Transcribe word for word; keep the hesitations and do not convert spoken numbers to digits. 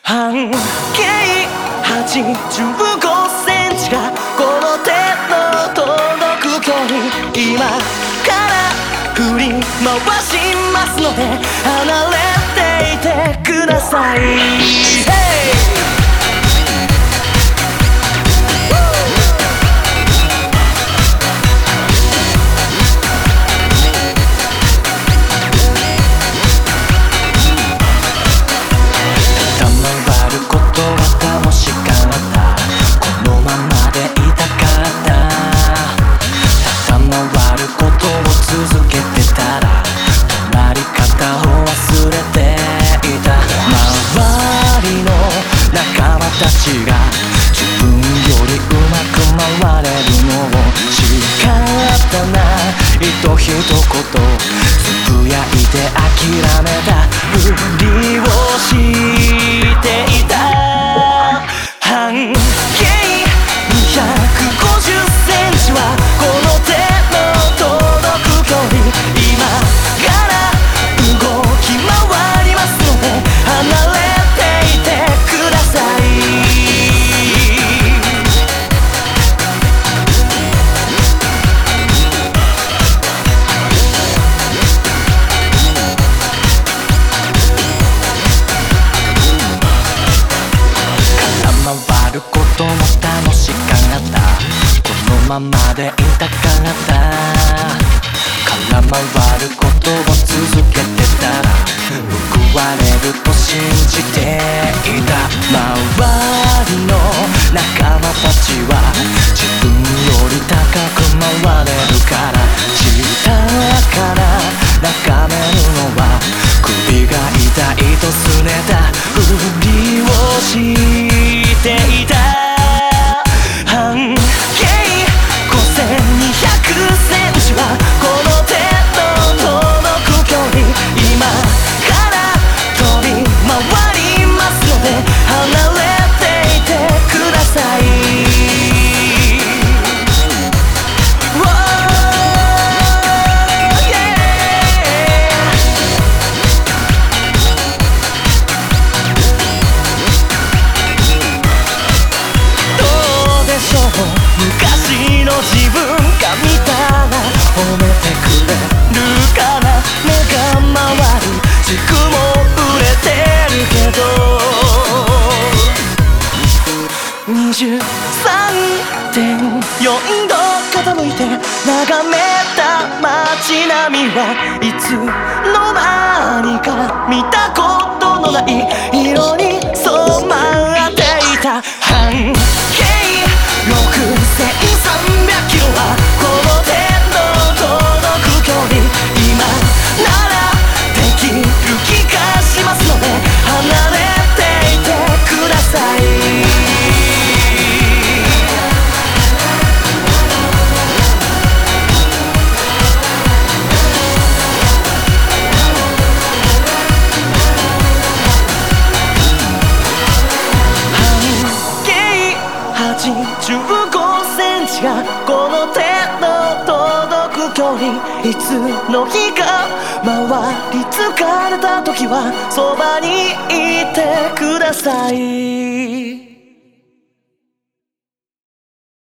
半径はちじゅうごセンチがこの手の届く距離、今から振り回しますので離れていてください。 続けてたら止まり方を忘れていた。周りの仲間たちが自分よりうまく回れるのを仕方ないと一言つぶやいて諦めたふりをしていた。半径にひゃくごじゅっセンチはこの手の届く距離、今から動き回りますので離れていてください。絡まることも楽しかった、このままでいたかった。絡まることを続けてたら報われると信じていた。周りの仲間たちは自分より高く回れるから、下から眺めるのは首が痛いとすねたふりをしていた。半径ごせんにひゃくセンチはこの手の届く距離、今から飛び回りますので離れていてください。昔の自分が見たら褒めてくれるかな。目が回る軸も売れてるけど にじゅうさんてんよん 度傾いて眺めた街並みはいつの間にか見たことのない色に染まっていた。半径ろくせんさんびゃくキロはこの手の届く距離、今ならできる気がしますので離れていてください。はちじゅうごセンチがこの手の届く距離、いつの日か回り疲れた時はそばにいてください。